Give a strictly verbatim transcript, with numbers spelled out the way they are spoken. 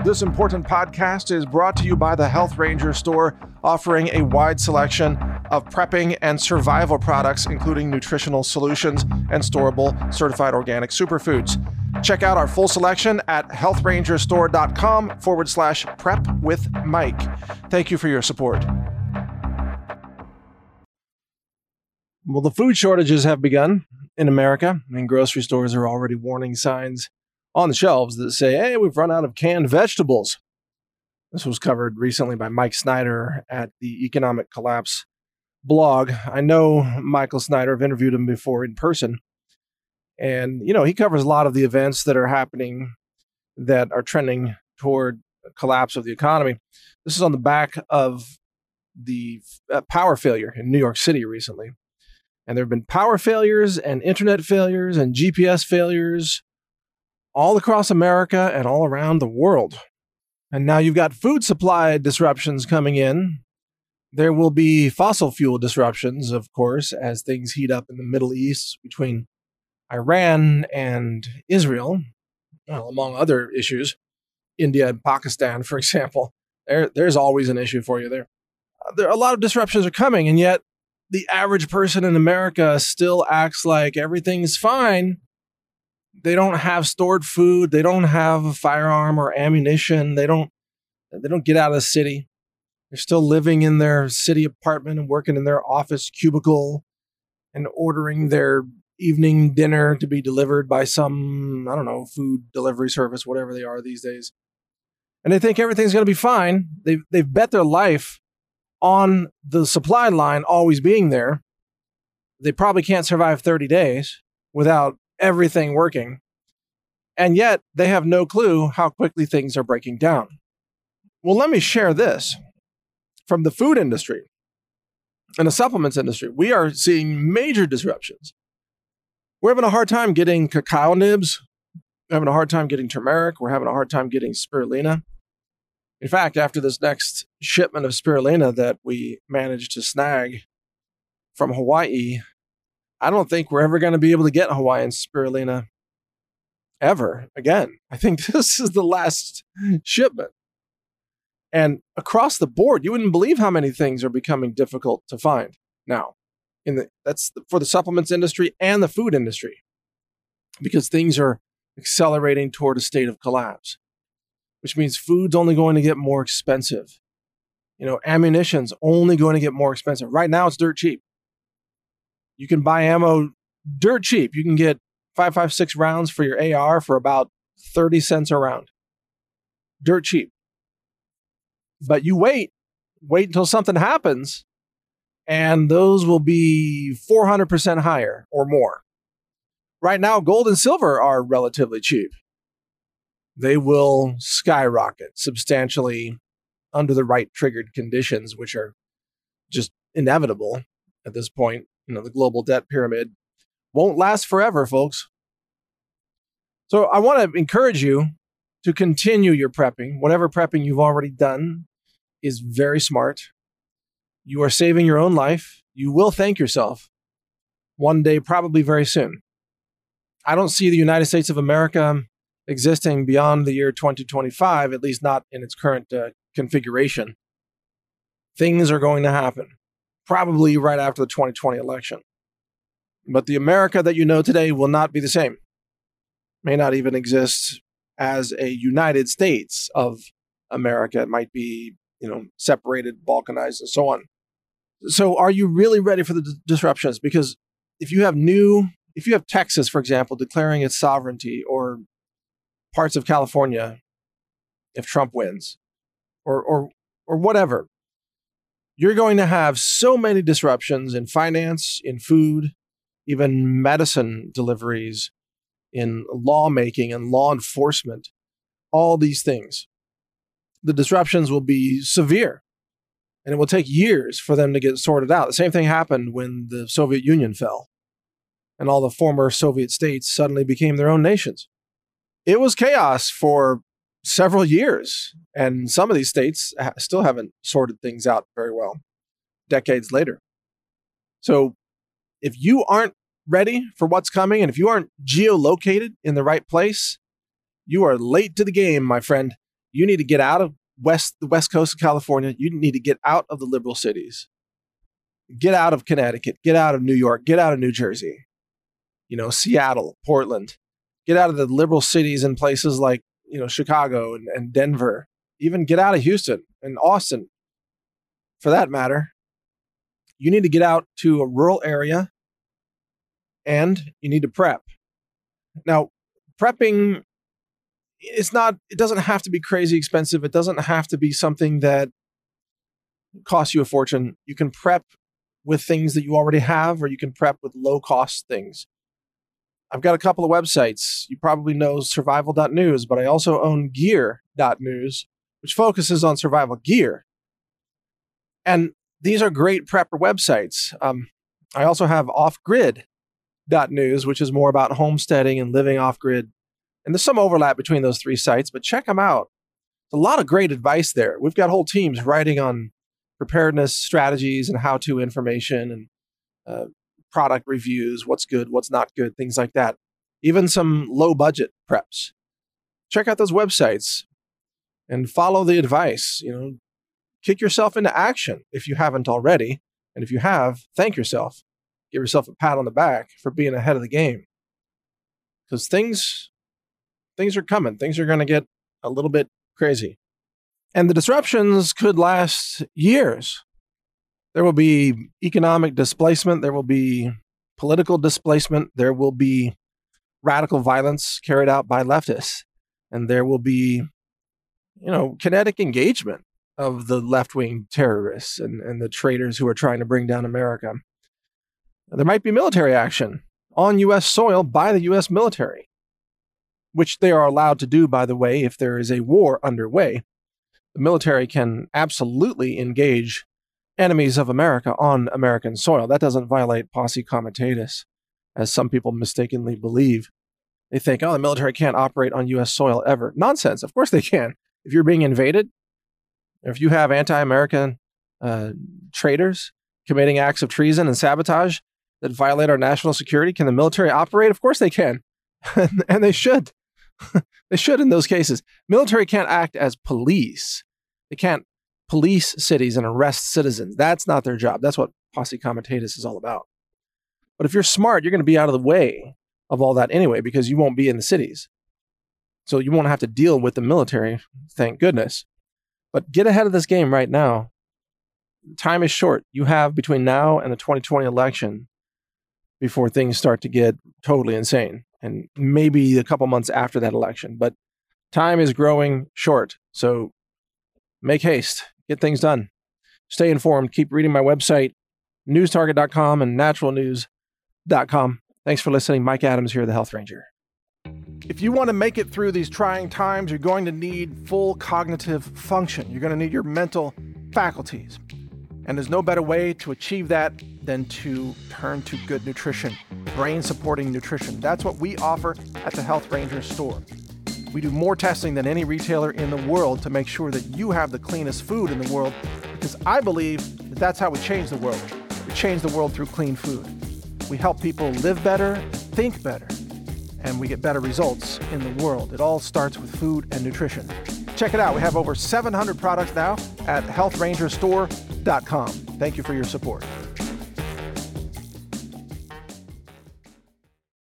This important podcast is brought to you by the Health Ranger store, offering a wide selection of prepping and survival products, including nutritional solutions and storable certified organic superfoods. Check out our full selection at healthrangerstore.com forward slash prep with Mike. Thank you for your support. Well, the food shortages have begun in America, and grocery stores are already warning signs on the shelves that say, hey, we've run out of canned vegetables. This was covered recently by Mike Snyder at the Economic Collapse blog. I know Michael Snyder. I've interviewed him before in person. And, you know, he covers a lot of the events that are happening that are trending toward collapse of the economy. This is on the back of the uh, power failure in New York City recently. And there have been power failures and internet failures and G P S failures all across America and all around the world. And now you've got food supply disruptions coming in. There will be fossil fuel disruptions, of course, as things heat up in the Middle East between Iran and Israel, well, among other issues. India and Pakistan, for example. There, there's always an issue for you there. Uh, there. A lot of disruptions are coming, and yet the average person in America still acts like everything's fine. They don't have stored food. They don't have a firearm or ammunition. They don't, they don't get out of the city. They're still living in their city apartment and working in their office cubicle and ordering their evening dinner to be delivered by some, I don't know, food delivery service, whatever they are these days. And they think everything's going to be fine. They've, they've bet their life on the supply line always being there. They probably can't survive thirty days without everything working. And yet they have no clue how quickly things are breaking down. Well, let me share this. From the food industry and the supplements industry, we are seeing major disruptions. We're having a hard time getting cacao nibs. We're having a hard time getting turmeric. We're having a hard time getting spirulina. In fact, after this next shipment of spirulina that we managed to snag from Hawaii, I don't think we're ever going to be able to get Hawaiian spirulina ever again. I think this is the last shipment. And across the board, you wouldn't believe how many things are becoming difficult to find now. In the that's for the supplements industry and the food industry, because things are accelerating toward a state of collapse, which means food's only going to get more expensive. You know, ammunition's only going to get more expensive. Right now, it's dirt cheap. You can buy ammo dirt cheap. You can get five five six rounds for your A R for about thirty cents a round. Dirt cheap. But you wait, wait until something happens, and those will be four hundred percent higher or more. Right now, gold and silver are relatively cheap. They will skyrocket substantially under the right triggered conditions, which are just inevitable at this point. You know, the global debt pyramid won't last forever, folks. So I want to encourage you to continue your prepping. Whatever prepping you've already done is very smart. You are saving your own life. You will thank yourself one day, probably very soon. I don't see the United States of America existing beyond the year twenty twenty-five, at least not in its current uh, configuration. Things are going to happen, probably right after the twenty twenty election. But the America that you know today will not be the same. May not even exist as a United States of America. It might be, you know, separated, balkanized, and so on. So are you really ready for the d- disruptions? Because if you have new, if you have Texas, for example, declaring its sovereignty, or parts of California, if Trump wins, or or or whatever, you're going to have so many disruptions in finance, in food, even medicine deliveries, in lawmaking and law enforcement, all these things. The disruptions will be severe, and it will take years for them to get sorted out. The same thing happened when the Soviet Union fell, and all the former Soviet states suddenly became their own nations. It was chaos for several years, and some of these states ha- still haven't sorted things out very well decades later. So if you aren't ready for what's coming, and if you aren't geolocated in the right place, you are late to the game, my friend. You need to get out of west the west coast of California. You need to get out of the liberal cities. Get out of Connecticut. Get out of New York. Get out of New Jersey. You know, Seattle, Portland. Get out of the liberal cities in places like, you know, Chicago and, and Denver. Even get out of Houston and Austin, for that matter. You need to get out to a rural area and you need to prep. Now, prepping, it's not, it doesn't have to be crazy expensive. It doesn't have to be something that costs you a fortune. You can prep with things that you already have, or you can prep with low cost things. I've got a couple of websites. You probably know survival dot news, but I also own gear dot news, which focuses on survival gear. And these are great prepper websites. Um, I also have off grid dot news, which is more about homesteading and living off-grid. And there's some overlap between those three sites, but check them out. There's a lot of great advice there. We've got whole teams writing on preparedness strategies and how-to information and uh, product reviews, what's good, what's not good, things like that. Even some low-budget preps. Check out those websites and follow the advice. You know, kick yourself into action if you haven't already. And if you have, thank yourself. Give yourself a pat on the back for being ahead of the game. Because things, things are coming. Things are going to get a little bit crazy. And the disruptions could last years. There will be economic displacement. There will be political displacement. There will be radical violence carried out by leftists. And there will be, you know, kinetic engagement of the left-wing terrorists and, and the traitors who are trying to bring down America. There might be military action on U S soil by the U S military, which they are allowed to do, by the way, if there is a war underway. The military can absolutely engage enemies of America on American soil. That doesn't violate posse comitatus, as some people mistakenly believe. They think, oh, the military can't operate on U S soil ever. Nonsense. Of course they can. If you're being invaded, if you have anti-American uh, traitors committing acts of treason and sabotage that violate our national security, can the military operate? Of course they can. And they should. They should in those cases. Military can't act as police. They can't police cities and arrest citizens. That's not their job. That's what posse comitatus is all about. But if you're smart, you're going to be out of the way of all that anyway, because you won't be in the cities. So you won't have to deal with the military, thank goodness. But get ahead of this game right now. Time is short. You have between now and the twenty twenty election before things start to get totally insane, and maybe a couple months after that election. But time is growing short. So make haste. Get things done. Stay informed. Keep reading my website, news target dot com and natural news dot com. Thanks for listening. Mike Adams here, the Health Ranger. If you want to make it through these trying times, you're going to need full cognitive function. You're going to need your mental faculties. And there's no better way to achieve that than to turn to good nutrition, brain-supporting nutrition. That's what we offer at the Health Ranger store. We do more testing than any retailer in the world to make sure that you have the cleanest food in the world, because I believe that that's how we change the world. We change the world through clean food. We help people live better, think better, and we get better results in the world. It all starts with food and nutrition. Check it out. We have over seven hundred products now at health ranger store dot com. Thank you for your support.